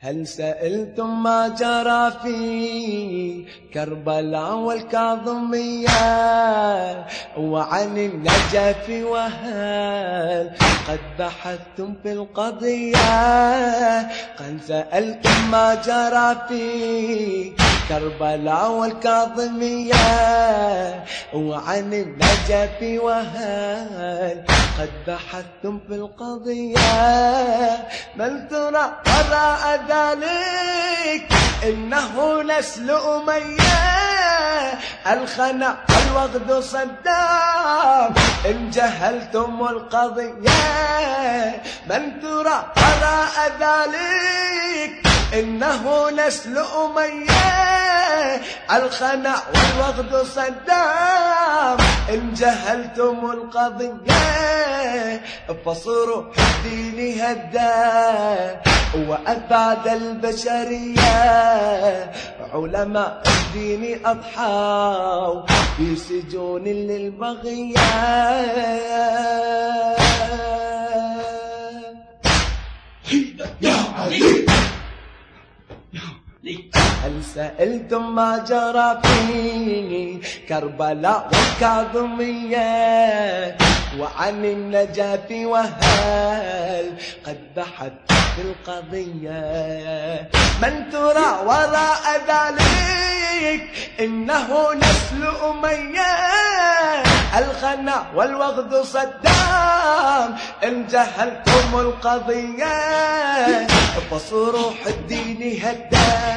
هل سألتم ما جرى في كربلاء والكاظمية وعن النجف وهل قد بحثتم في القضية؟ هل سألتم ما جرى في كربلاء والكاظمية وعن النجف وهل قد بحثتم في القضية؟ بل ترى وراء ذلك إنه نسل أمية الخنا والوغد صدام إن جهلتم القضية. من ترى وراء ذلك إنه نسل أمية الخنا والوغد صدام إن جهلتم القضية. فصروح الدين هدى وأبعد البشرية علماء الدين أضحوا في سجون للبغية. يا علي هل سألتم ما جرى في كربلاء والكاظمية وعن النجف وهل قد بحث في القضية؟ من ترى وراء ذلك إنه نسل أمية الخنا والوغد صدام إن جهلتم القضية. فصروح الدين هدى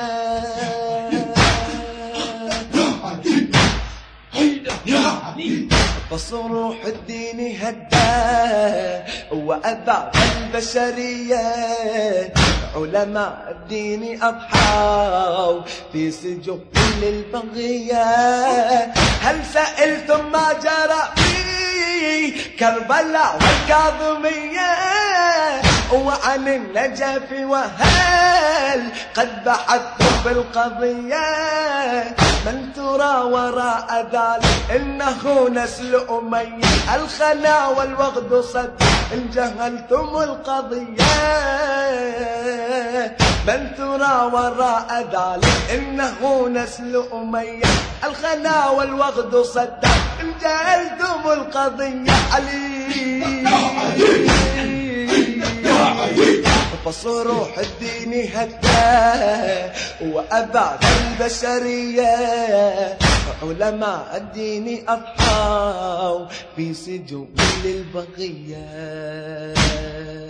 فصروح الدين هدى وأبعد البشرية علماء الدين أضحوا في سجون للبغية. هل سألتم ما جرى في كربلاء والكاظمية وعن النجف وهل قد بحثتم في القضية؟ من ترى وراء ذلك إنه نسل أمية الخنا والوغد صد إن جهلتم القضية. من ترى وراء ذلك إنه نسل أمية الخنا والوغد صد إن جهلتم القضية. فصروح الدين هدى وأبعد البشرية علماء الدين أضحوا في سجون للبغية.